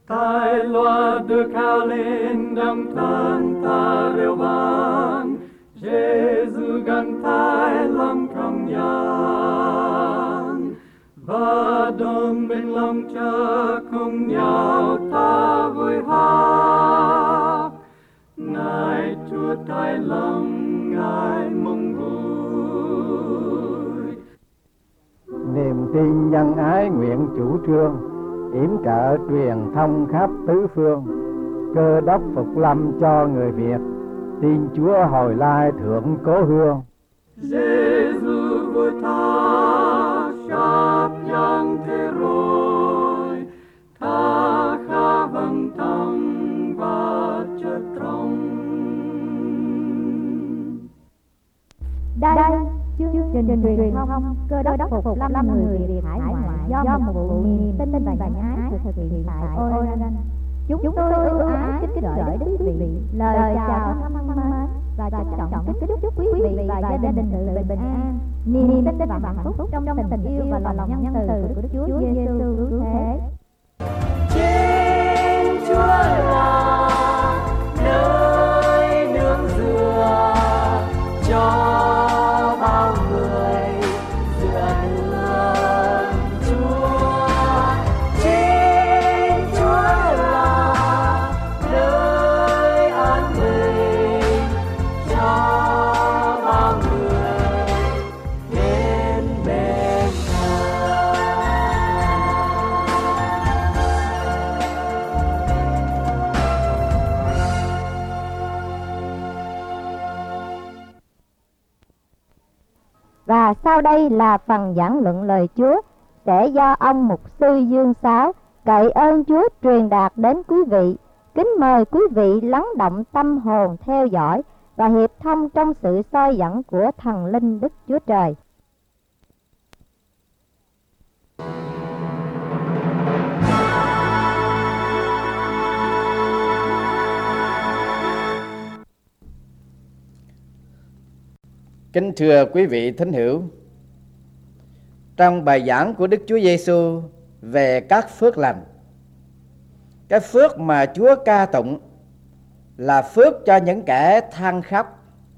Tai loa được cao lên đấng thân ta reo vang, Giêsu gần tai lòng trong gian, và đồng bên lòng cha cùng nhau ta vui hát. Ngài Chúa tai lòng Ngài mong vui. Niềm tin nhân ái nguyện chủ trương, yểm trợ truyền thông khắp tứ phương. Cơ đốc phục lâm cho người Việt, tin Chúa hồi lai thượng cố hương. Giêsu vua ta khắp nhân thế rồi, ta khá vâng tâm và chất trong. Đây chương trình truyền thông Cơ đốc phục lâm người Việt hải ngoại do một vụ niềm tin và nhân ái thực hiện tại Oregon. Chúng tôi ưu ái kính gửi đến quý vị lời chào thân mến và trân trọng kính chúc quý vị và gia đình bình an, niềm tin và hạnh phúc trong tình yêu và lòng nhân từ của Đức Chúa Giêsu cứu thế. Trên Chúa là nơi nương dựa cho bao người dựa nương Chúa. Trên Chúa là nơi an bình cho bao người đến bên Ngài. Và sau đây là phần giảng luận lời Chúa sẽ do ông mục sư Dương Sáo cậy ơn Chúa truyền đạt đến quý vị. Kính mời quý vị lắng động tâm hồn theo dõi và hiệp thông trong sự soi dẫn của thần linh Đức Chúa Trời. Kính thưa quý vị thính hữu, trong bài giảng của Đức Chúa Giêsu về các phước lành, cái phước mà Chúa ca tụng là phước cho những kẻ than khóc.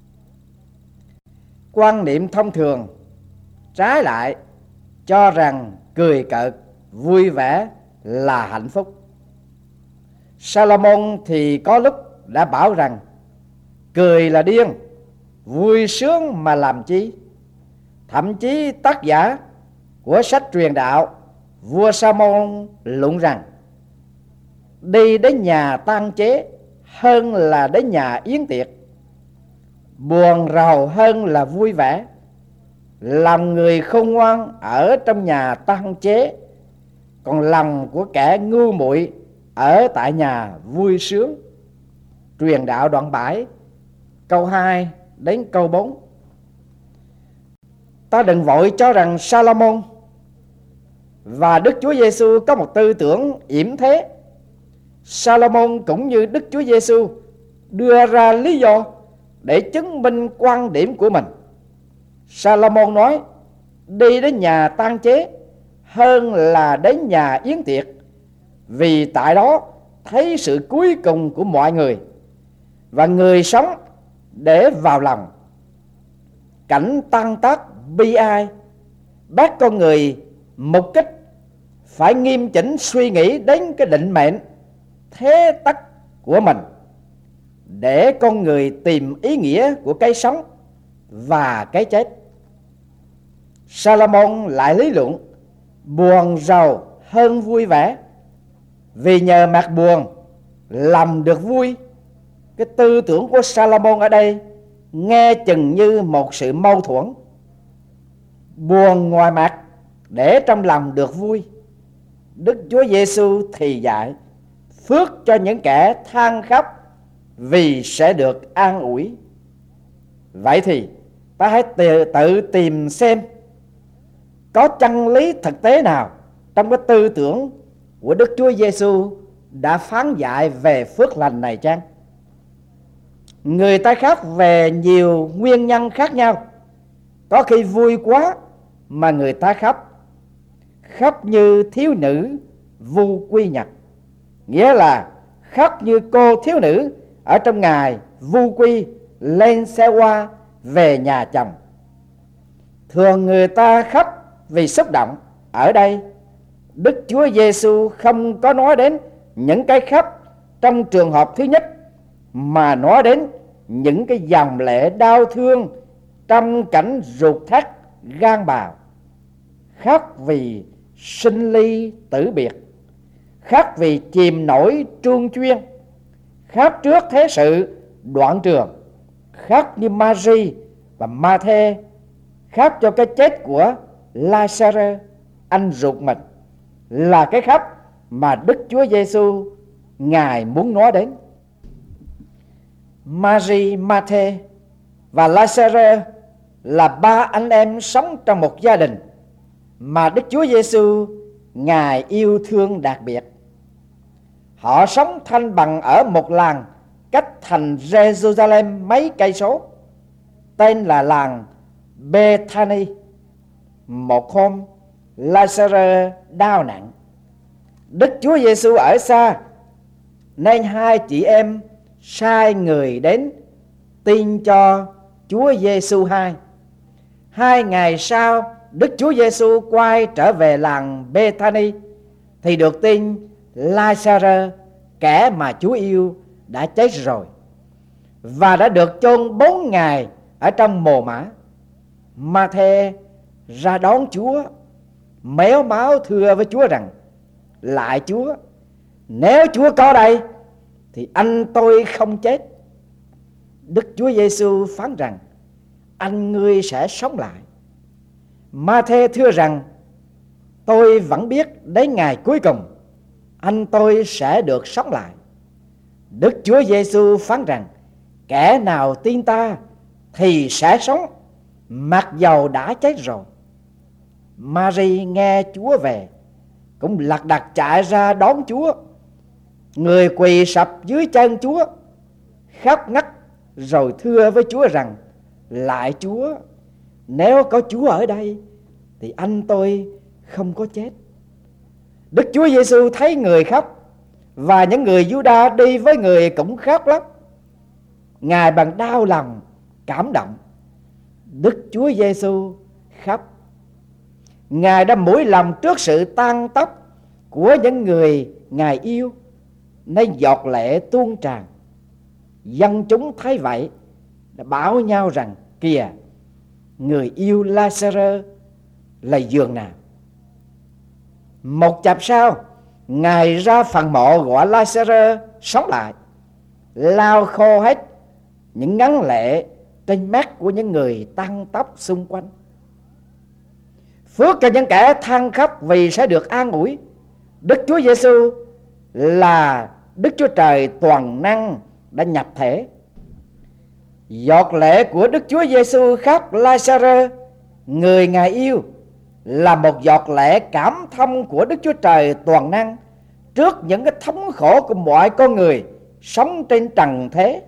Quan niệm thông thường trái lại cho rằng cười cợt, vui vẻ là hạnh phúc. Salomon thì có lúc đã bảo rằng cười là điên, vui sướng mà làm chi. Thậm chí tác giả của sách truyền đạo vua Salomon luận rằng đi đến nhà tang chế hơn là đến nhà yến tiệc, buồn rầu hơn là vui vẻ. Lòng người khôn ngoan ở trong nhà tang chế, còn lòng của kẻ ngu muội ở tại nhà vui sướng. Truyền đạo đoạn 7 câu 2 đến câu 4. Ta đừng vội cho rằng Salomon và Đức Chúa Giêsu có một tư tưởng yểm thế. Salomon cũng như Đức Chúa Giêsu đưa ra lý do để chứng minh quan điểm của mình. Salomon nói đi đến nhà tang chế hơn là đến nhà yến tiệc, vì tại đó thấy sự cuối cùng của mọi người và người sống để vào lòng. Cảnh tang tác bi ai bắt con người mục kích phải nghiêm chỉnh suy nghĩ đến cái định mệnh thế tất của mình, để con người tìm ý nghĩa của cái sống và cái chết. Salomon lại lý luận buồn rầu hơn vui vẻ, vì nhờ mặt buồn lòng được vui. Cái tư tưởng của Salomon ở đây nghe chừng như một sự mâu thuẫn. Buồn ngoài mặt để trong lòng được vui. Đức Chúa Giêsu thì dạy phước cho những kẻ than khóc vì sẽ được an ủi. Vậy thì ta hãy tự tìm xem có chân lý thực tế nào trong cái tư tưởng của Đức Chúa Giêsu đã phán dạy về phước lành này chăng? Người ta khóc về nhiều nguyên nhân khác nhau. Có khi vui quá mà người ta khóc như thiếu nữ Vu Quy Nhật. nghĩa là khóc như cô thiếu nữ ở trong ngày vu quy lên xe hoa về nhà chồng. Thường người ta khóc vì xúc động. Ở đây Đức Chúa Giêsu không có nói đến những cái khóc trong trường hợp thứ nhất, mà nói đến những cái dòng lệ đau thương trong cảnh ruột thắt gan bào. Khóc vì sinh ly tử biệt, khóc vì chìm nổi truông chuyên, khóc trước thế sự đoạn trường, khóc như Mary và Ma-thê khóc cho cái chết của Lazarơ, anh ruột mình, là cái khóc mà Đức Chúa Giêsu Ngài muốn nói đến. Mary, Ma-thê và Lazarơ là ba anh em sống trong một gia đình mà Đức Chúa Giêsu Ngài yêu thương đặc biệt. Họ sống thanh bằng ở một làng cách thành Jerusalem mấy cây số, tên là làng Bethany. Một hôm, Lazarơ đau nặng. Đức Chúa Giêsu ở xa, nên hai chị em sai người đến tin cho Chúa Giêsu. Hai ngày sau, Đức Chúa Giêsu quay trở về làng Bethany thì được tin Lazarơ, kẻ mà Chúa yêu, đã chết rồi và đã được chôn 4 ngày ở trong mồ mả. Ma-thê ra đón Chúa, méo máu thưa với Chúa rằng: Lạy Chúa, nếu Chúa có đây thì anh tôi không chết. Đức Chúa Giêsu phán rằng: Anh ngươi sẽ sống lại. Ma-thê thưa rằng: Tôi vẫn biết đến ngày cuối cùng anh tôi sẽ được sống lại. Đức Chúa Giêsu phán rằng: Kẻ nào tin ta thì sẽ sống, mặc dầu đã chết rồi. Mary nghe Chúa về, cũng lật đật chạy ra đón Chúa. Người quỳ sập dưới chân Chúa, khóc ngất, rồi thưa với Chúa rằng: Lạy Chúa, nếu có Chúa ở đây thì anh tôi không có chết. Đức Chúa Giêsu thấy người khóc, và những người Giu-đa đi với người cũng khóc lắm. Ngài bằng đau lòng, cảm động. Đức Chúa Giêsu khóc. Ngài đã mũi lòng trước sự tang tóc của những người Ngài yêu, nên giọt lệ tuôn tràn. Dân chúng thấy vậy đã bảo nhau rằng: Kìa, người yêu Lazarơ là giường nào. Một chập sau, Ngài ra phần mộ gọi Lazarơ sống lại, lau khô hết những ngấn lệ trên mắt của những người tăng tóc xung quanh. Phước cho những kẻ than khóc vì sẽ được an ủi. Đức Chúa Giêsu là Đức Chúa Trời toàn năng đã nhập thể. Giọt lệ của Đức Chúa Giêsu khóc Lazarơ, người Ngài yêu, là một giọt lệ cảm thông của Đức Chúa Trời toàn năng trước những cái thống khổ của mọi con người sống trên trần thế.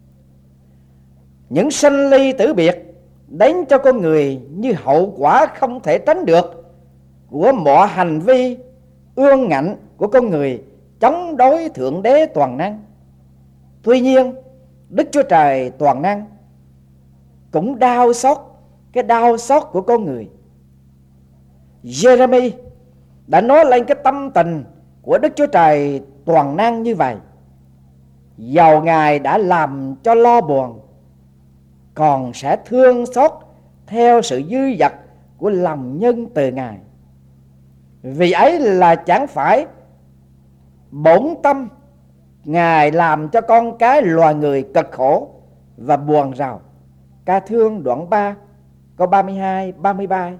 Những sanh ly tử biệt đến cho con người như hậu quả không thể tránh được của mọi hành vi ương ngạnh của con người chống đối Thượng Đế toàn năng. Tuy nhiên, Đức Chúa Trời toàn năng cũng đau xót cái đau xót của con người. Jeremy đã nói lên cái tâm tình của Đức Chúa Trời toàn năng như vậy: dầu Ngài đã làm cho lo buồn, còn sẽ thương xót theo sự dư dật của lòng nhân từ Ngài. Vì ấy là chẳng phải bổn tâm Ngài làm cho con cái loài người cực khổ và buồn rầu. Ca Thương đoạn 3 câu 32-33.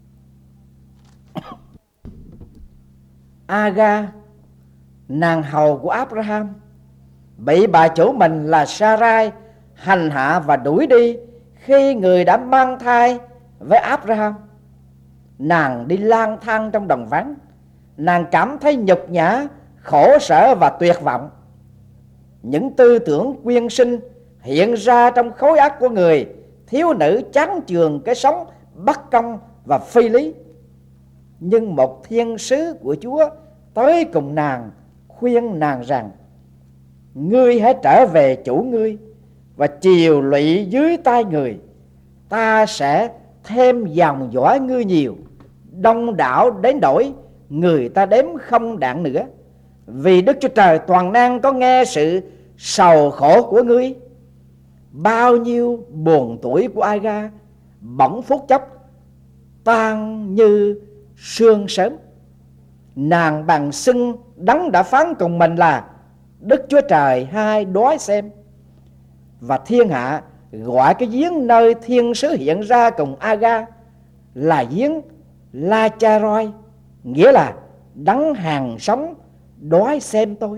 Aga, nàng hầu của Abraham, bị bà chủ mình là Sarai hành hạ và đuổi đi khi người đã mang thai với Abraham. Nàng đi lang thang trong đồng vắng, nàng cảm thấy nhục nhã, khổ sở và tuyệt vọng. Những tư tưởng quyên sinh hiện ra trong khối óc của người thiếu nữ chán chường cái sống bất công và phi lý. Nhưng một thiên sứ của Chúa tới cùng nàng, khuyên nàng rằng: ngươi hãy trở về chủ ngươi và chiều lụy dưới tay người, ta sẽ thêm dòng dõi ngươi nhiều, đông đảo đến đổi người ta đếm không đặng nữa. Vì Đức Chúa Trời toàn năng có nghe sự sầu khổ của ngươi. Bao nhiêu buồn tuổi của Aga bỗng phút chốc tan như sương sớm. Nàng bằng xưng Đấng đã phán cùng mình là Đức Chúa Trời hai đói xem. Và thiên hạ gọi cái giếng nơi thiên sứ hiện ra cùng Aga là giếng La-cha-roi, nghĩa là Đấng hàng sống đói xem tôi.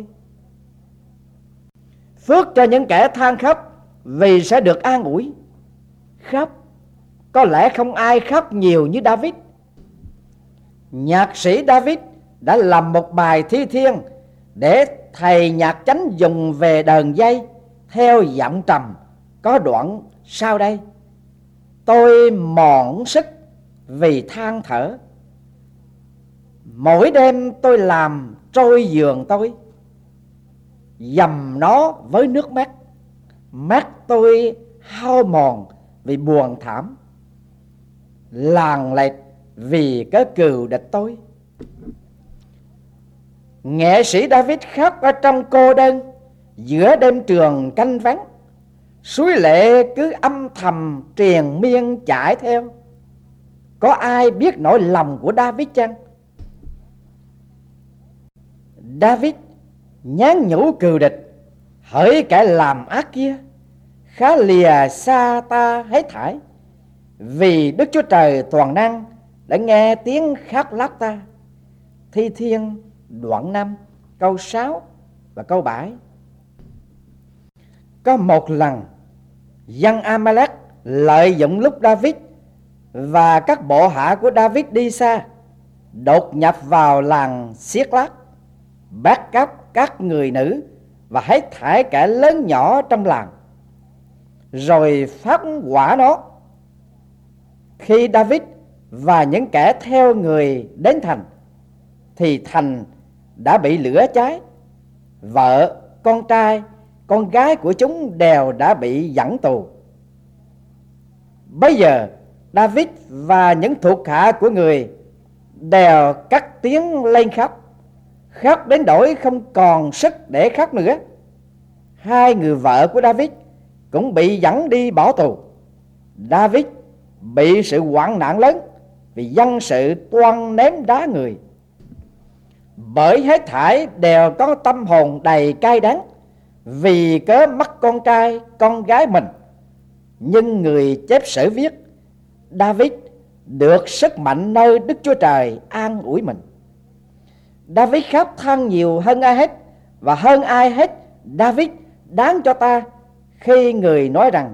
Phước cho những kẻ than khóc vì sẽ được an ủi. Khóc, có lẽ không ai khóc nhiều như David. Nhạc sĩ David đã làm một bài thi thiên để thầy nhạc chánh dùng về đờn dây theo giọng trầm, có đoạn sau đây: tôi mòn sức vì than thở, mỗi đêm tôi làm trôi giường tôi, dầm nó với nước mắt, mắt tôi hao mòn vì buồn thảm, làng lệch vì cái cừu địch tôi. Nghệ sĩ David khóc ở trong cô đơn giữa đêm trường canh vắng, suối lệ cứ âm thầm triền miên chảy theo. Có ai biết nỗi lòng của David chăng? David nhắn nhủ cừu địch: hỡi kẻ làm ác kia, khá lìa xa ta hết thảy, vì Đức Chúa Trời toàn năng đã nghe tiếng khóc lóc ta. Thi thiên đoạn 5 câu 6 và câu 7. Có một lần, dân Amalek lợi dụng lúc David và các bộ hạ của David đi xa, đột nhập vào làng Siết-lát, bắt cóc các người nữ và hết thảy kẻ lớn nhỏ trong làng, rồi phát hỏa nó. Khi David và những kẻ theo người đến thành, thì thành đã bị lửa cháy. Vợ, con trai, con gái của chúng đều đã bị dẫn tù. Bây giờ David và những thuộc hạ của người đều cất tiếng lên khóc, khóc đến nỗi không còn sức để khóc nữa. Hai người vợ của David cũng bị dẫn đi bỏ tù. David bị sự hoạn nạn lớn vì dân sự toan ném đá người. Bởi hết thảy đều có tâm hồn đầy cay đắng vì cớ mất con trai con gái mình. Nhưng người chép sử viết: David được sức mạnh nơi Đức Chúa Trời an ủi mình. David khóc than nhiều hơn ai hết, và hơn ai hết David đáng cho ta khi người nói rằng: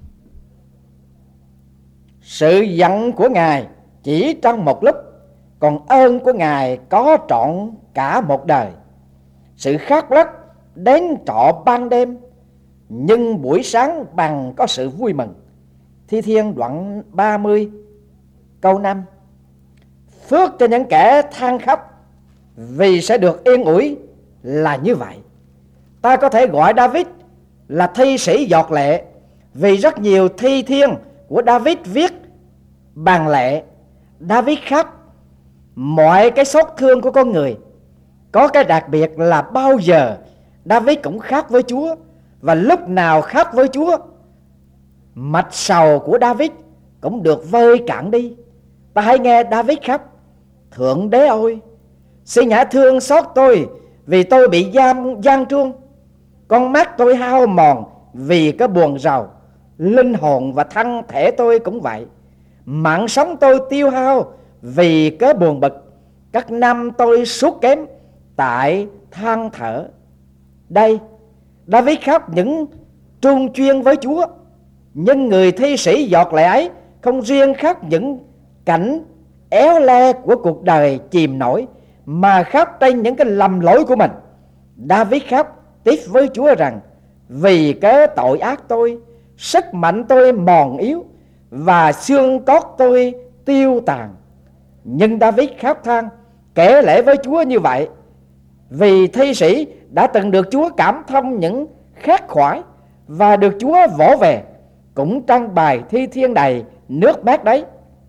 sự giận của Ngài chỉ trong một lúc, còn ơn của Ngài có trọn cả một đời. Sự khóc lóc đến trọ ban đêm, nhưng buổi sáng bằng có sự vui mừng. Thi thiên đoạn 30 câu 5. Phước cho những kẻ than khóc vì sẽ được yên ủi là như vậy. Ta có thể gọi David là thi sĩ giọt lệ, vì rất nhiều thi thiên của David viết bằng lệ. David khóc mọi cái xót thương của con người. Có cái đặc biệt là bao giờ David cũng khóc với Chúa, và lúc nào khóc với Chúa, mạch sầu của David cũng được vơi cạn đi. Ta hãy nghe David khóc: Thượng Đế ơi, xin hãy thương xót tôi vì tôi bị gian truân. Con mắt tôi hao mòn vì cái buồn rầu, linh hồn và thân thể tôi cũng vậy. Mạng sống tôi tiêu hao vì cái buồn bực. Các năm tôi sút kém tại than thở. Đây, David khóc những trung chuyên với Chúa. Nhưng người thi sĩ giọt lệ ấy không riêng khóc những cảnh éo le của cuộc đời chìm nổi, mà khóc trên những cái lầm lỗi của mình. David khóc tiếp với Chúa rằng: vì cái tội ác tôi, sức mạnh tôi mòn yếu, và xương cốt tôi tiêu tàn. Nhưng David khóc than kể lễ với Chúa như vậy: Vì thi sĩ đã từng được Chúa cảm thông những khát khoải và được Chúa vỗ về, cũng trong bài thi thiên đầy nước mắt đấy,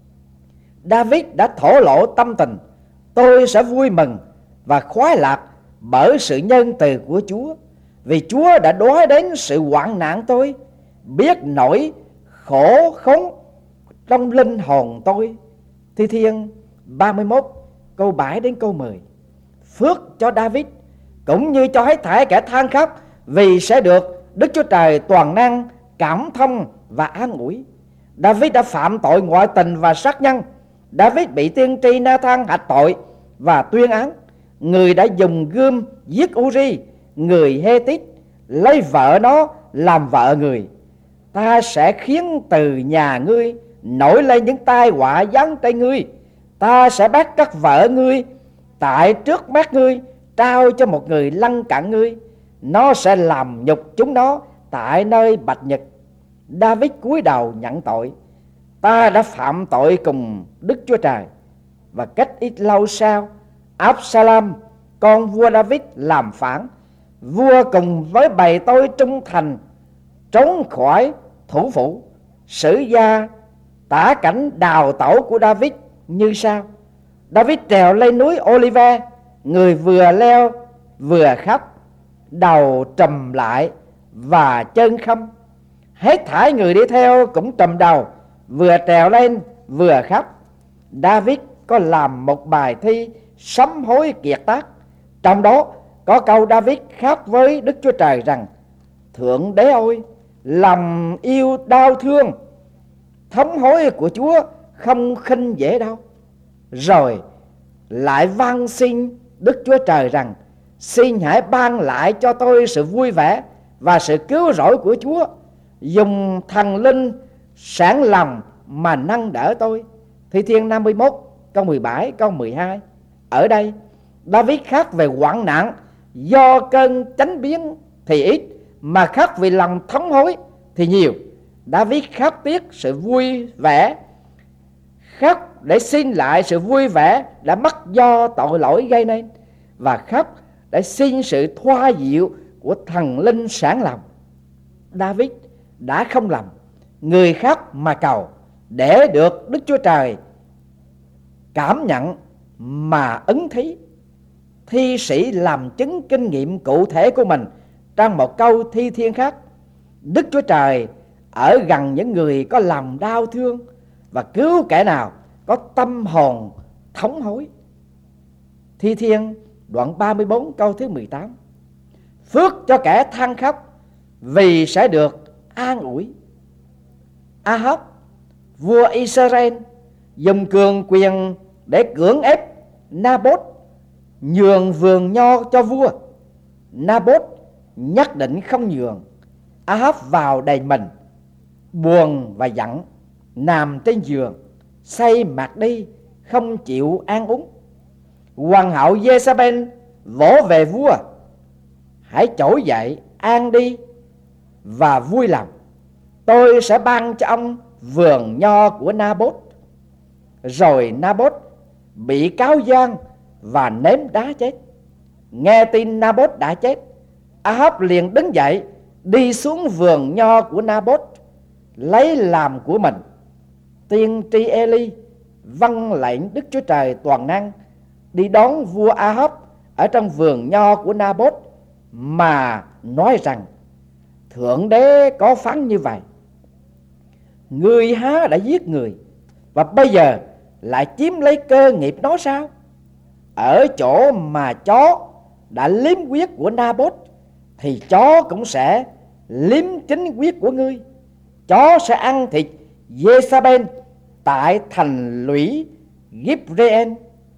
David đã thổ lộ tâm tình: tôi sẽ vui mừng và khoái lạc bởi sự nhân từ của Chúa, vì Chúa đã đoái đến sự hoạn nạn tôi, biết nỗi khổ khốn trong linh hồn tôi. Thi thiên 31 câu 7 đến câu 10. Phước cho David cũng như cho hết thảy kẻ than khóc, vì sẽ được Đức Chúa Trời toàn năng cảm thông và an ủi. David đã phạm tội ngoại tình và sát nhân. David bị tiên tri Nathan hạch tội và tuyên án. Người đã dùng gươm giết Uri, người Hê-tít, lấy vợ nó làm vợ người. Ta sẽ khiến từ nhà ngươi nổi lên những tai họa giáng trên ngươi. Ta sẽ bắt các vợ ngươi tại trước mắt ngươi, trao cho một người lân cận ngươi. Nó sẽ làm nhục chúng nó tại nơi bạch nhật. David cúi đầu nhận tội: ta đã phạm tội cùng Đức Chúa Trời. Và cách ít lâu sau, Absalom con vua David làm phản. Vua cùng với bầy tôi trung thành trốn khỏi thủ phủ. Sử gia tả cảnh đào tẩu của David như sau: David trèo lên núi Olive, người vừa leo vừa khóc, đầu trầm lại và chân không. Hết thảy người đi theo cũng trầm đầu, vừa trèo lên vừa khóc. David có làm một bài thi sám hối kiệt tác. Trong đó có câu David khóc với Đức Chúa Trời rằng: Thượng Đế ơi, lòng yêu đau thương, thống hối của Chúa không khinh dễ đâu. Rồi lại van xin Đức Chúa Trời rằng: xin hãy ban lại cho tôi sự vui vẻ và sự cứu rỗi của Chúa, dùng thần linh sẵn lòng mà nâng đỡ tôi. Thi thiên 51 câu 17 câu 12. Ở đây David khóc về hoạn nạn do cơn chánh biến thì ít, mà khóc vì lòng thống hối thì nhiều. David khóc tiếc sự vui vẻ, khóc để xin lại sự vui vẻ đã mất do tội lỗi gây nên, và khóc để xin sự thoa dịu của thần linh sẵn lòng. David đã không lầm, người khóc mà cầu để được Đức Chúa Trời cảm nhận mà ứng thí. Thi sĩ làm chứng kinh nghiệm cụ thể của mình trong một câu thi thiên khác: Đức Chúa Trời ở gần những người có lòng đau thương và cứu kẻ nào có tâm hồn thống hối. Thi thiên đoạn 34 câu thứ 18. Phước cho kẻ than khóc, vì sẽ được an ủi. Ahab vua Israel dùng cường quyền để cưỡng ép Naboth nhường vườn nho cho vua. Naboth nhất định không nhường. Ahab vào đền mình, buồn và giận, nằm trên giường, say mặt đi, không chịu ăn uống. Hoàng hậu Jezabel vỗ về vua: hãy trỗi dậy, ăn đi và vui lòng. Tôi sẽ ban cho ông vườn nho của Naboth. Rồi Naboth bị cáo gian và ném đá chết. Nghe tin Naboth đã chết, Ahab liền đứng dậy đi xuống vườn nho của Naboth lấy làm của mình. Tiên tri Eli vâng lệnh Đức Chúa Trời toàn năng đi đón vua Ahab ở trong vườn nho của Naboth mà nói rằng: Thượng Đế có phán như vậy: ngươi há đã giết người, và bây giờ lại chiếm lấy cơ nghiệp nó sao? Ở chỗ mà chó đã liếm huyết của Naboth, thì chó cũng sẽ liếm chính huyết của ngươi. Chó sẽ ăn thịt Jezabel tại thành lũy Gibreel.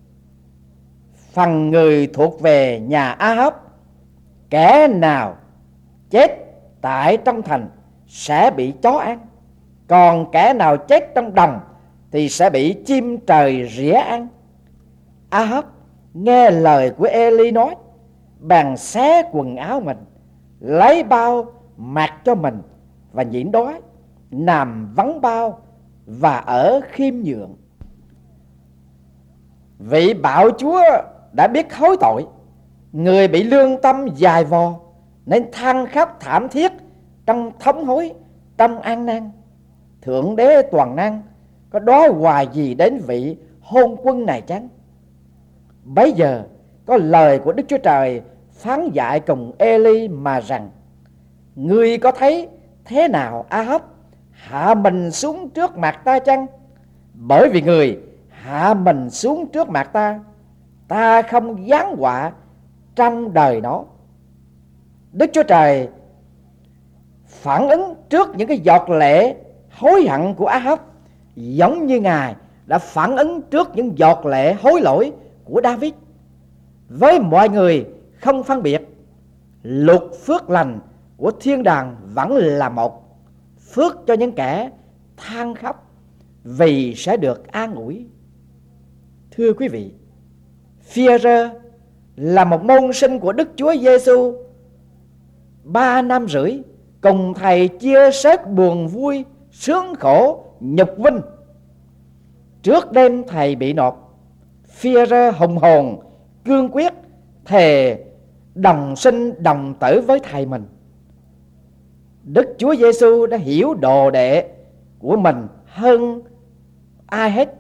Phần người thuộc về nhà Ahab, kẻ nào chết tại trong thành sẽ bị chó ăn, còn kẻ nào chết trong đồng thì sẽ bị chim trời rỉa ăn. Ahab nghe lời của Eli nói, bèn xé quần áo mình, lấy bao mặc cho mình và nhịn đói, nằm vắng bao và ở khiêm nhường. Vị bạo chúa đã biết hối tội, Người bị lương tâm dài vò nên than khóc thảm thiết trong thống hối, trong an nan. Thượng Đế toàn năng có đói hoài gì đến vị hôn quân này chăng? Bấy giờ có lời của Đức Chúa Trời phán dạy cùng Ê-li mà rằng: Ngươi có thấy thế nào A-hấp hạ mình xuống trước mặt ta chăng? Bởi vì người hạ mình xuống trước mặt ta, ta không giáng họa trong đời nó. Đức Chúa Trời phản ứng trước những cái giọt lệ hối hận của A-hấp giống như Ngài đã phản ứng trước những giọt lệ hối lỗi của David. Với mọi người không phân biệt, luật phước lành của thiên đàng vẫn là một: phước cho những kẻ than khóc vì sẽ được an ủi. Thưa quý vị, Phi-e-rơ là một môn sinh của Đức Chúa Giêsu. 3 năm rưỡi cùng thầy chia sớt buồn vui, sướng khổ, nhục vinh. Trước đêm thầy bị nộp, Phi-e-rơ hùng hồn cương quyết thề đồng sinh đồng tử với thầy mình. Đức Chúa Giêsu đã hiểu đồ đệ của mình hơn ai hết.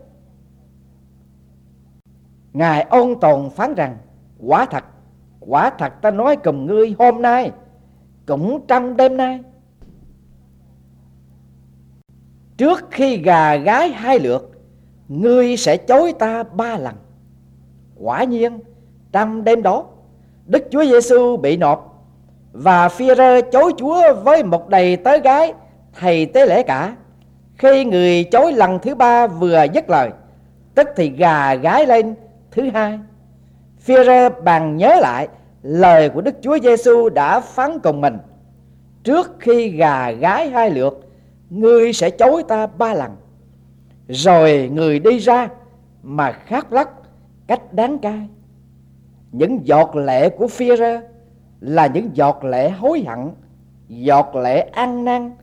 Ngài ôn tồn phán rằng: quả thật ta nói cùng ngươi hôm nay, cũng trong đêm nay, trước khi gà gái 2 lượt, ngươi sẽ chối ta 3 lần. Quả nhiên trong đêm đó, Đức Chúa Giêsu bị nộp, và Phi-e-rơ chối Chúa với một đầy tớ gái thầy tế lễ cả. Khi người chối lần thứ 3 vừa dứt lời, tức thì gà gái lên thứ 2. Phi-e-rơ bèn nhớ lại lời của Đức Chúa Giêsu đã phán cùng mình: trước khi gà gái 2 lượt, ngươi sẽ chối ta 3 lần. Rồi người đi ra mà khóc lóc cách đáng cay. Những giọt lệ của Phi-e-rơ là những giọt lệ hối hận, giọt lệ ăn năn,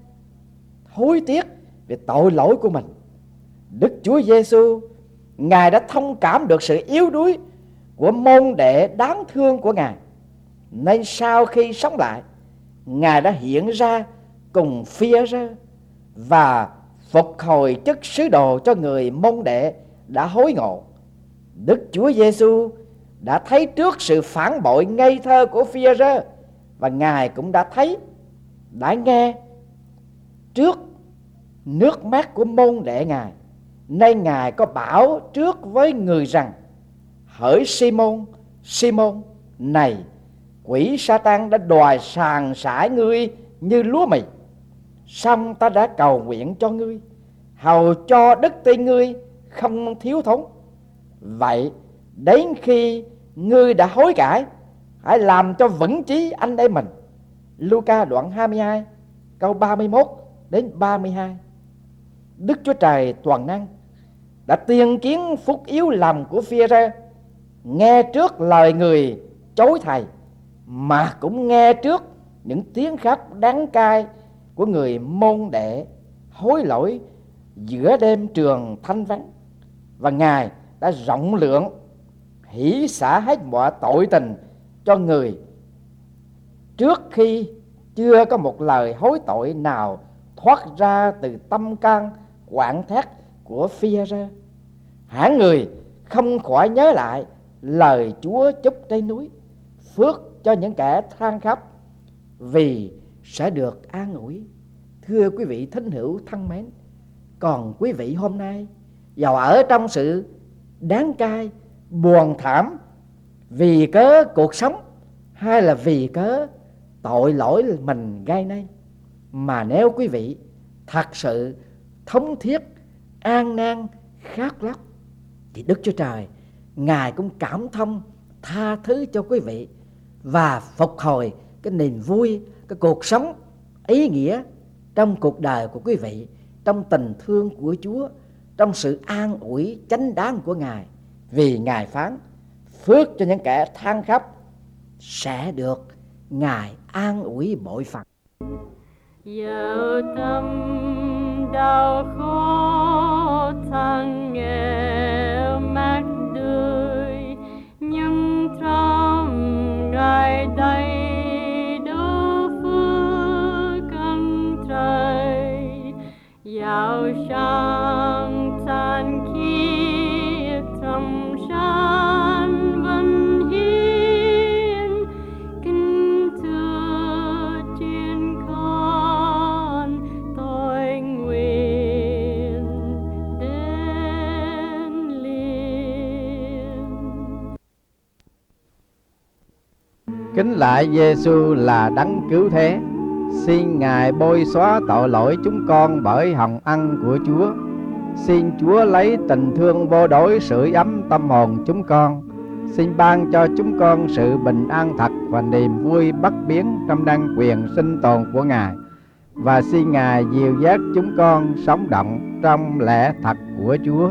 hối tiếc về tội lỗi của mình. Đức Chúa Giêsu, Ngài đã thông cảm được sự yếu đuối của môn đệ đáng thương của Ngài, nên sau khi sống lại, Ngài đã hiện ra cùng Phi-e-rơ và phục hồi chức sứ đồ cho người môn đệ đã hối ngộ. Đức Chúa Giêsu đã thấy trước sự phản bội ngây thơ của Phi-e-rơ, và Ngài cũng đã nghe trước nước mắt của môn đệ Ngài, nên Ngài có bảo trước với người rằng: hỡi Simon, Simon, này quỷ Sa-tan đã đòi sàng sải ngươi như lúa mì, song ta đã cầu nguyện cho ngươi, hầu cho đức tin ngươi không thiếu thốn. Vậy đến khi ngươi đã hối cải, hãy làm cho vững chí anh em mình. Luca đoạn 22 câu 31 đến 32. Đức Chúa Trời toàn năng đã tiên kiến phúc yếu lòng của Phi-e-rơ, nghe trước lời người chối thầy, mà cũng nghe trước những tiếng khóc đáng cay của người môn đệ hối lỗi giữa đêm trường thanh vắng. Và Ngài đã rộng lượng hỷ xả hết mọi tội tình cho người, trước khi chưa có một lời hối tội nào thoát ra từ tâm can quặn thắt của Phi-e-rơ. Hẳn người không khỏi nhớ lại lời Chúa chúc trên núi: phước cho những kẻ than khóc vì sẽ được an ủi. Thưa quý vị thính hữu thân mến, còn quý vị hôm nay dầu ở trong sự đáng cay, buồn thảm vì cớ cuộc sống, hay là vì cớ tội lỗi mình gây nên, mà nếu quý vị thật sự thống thiết, an nan, khát lóc, thì Đức Chúa Trời Ngài cũng cảm thông tha thứ cho quý vị và phục hồi cái niềm vui, cái cuộc sống ý nghĩa trong cuộc đời của quý vị, trong tình thương của Chúa, trong sự an ủi chánh đáng của Ngài. Vì Ngài phán: phước cho những kẻ than khóc sẽ được Ngài an ủi bội phần. Dẫu tâm đau khổ thân nghèo mắt đôi, nhưng trong Kính lạy Giêsu là đấng cứu thế, xin Ngài bôi xóa tội lỗi chúng con bởi hồng ân của Chúa. Xin Chúa lấy tình thương vô đối sưởi ấm tâm hồn chúng con. Xin ban cho chúng con sự bình an thật và niềm vui bất biến trong năng quyền sinh tồn của Ngài. Và xin Ngài dìu dắt chúng con sống động trong lẽ thật của Chúa.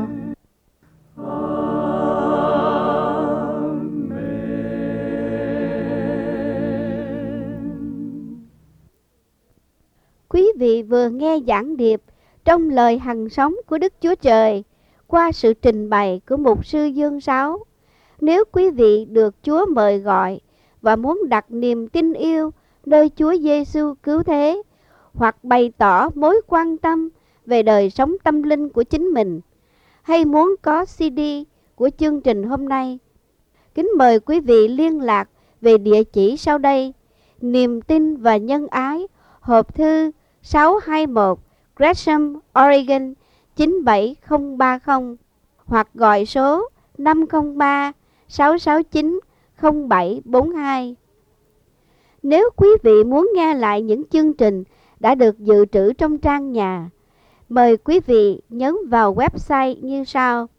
Quý vị vừa nghe giảng điệp trong lời hằng sống của Đức Chúa Trời qua sự trình bày của mục sư Dương Sáu. Nếu quý vị được Chúa mời gọi và muốn đặt niềm tin yêu nơi Chúa Giêsu cứu thế, hoặc bày tỏ mối quan tâm về đời sống tâm linh của chính mình, hay muốn có CD của chương trình hôm nay, kính mời quý vị liên lạc về địa chỉ sau đây: Niềm tin và Nhân Ái, hộp thư 621 Gresham, Oregon 97030, hoặc gọi số 503 669 0742. Nếu quý vị muốn nghe lại những chương trình đã được dự trữ trong trang nhà, mời quý vị nhấn vào website như sau: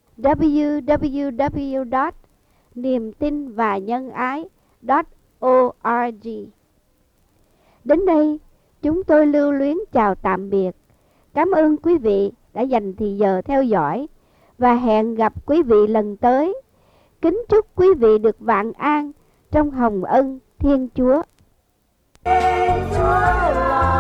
www.niemtinvanhângai.org. Đến đây, chúng tôi lưu luyến chào tạm biệt. Cảm ơn quý vị đã dành thời giờ theo dõi và hẹn gặp quý vị lần tới. Kính chúc quý vị được vạn an trong hồng ân Thiên Chúa. Chúa là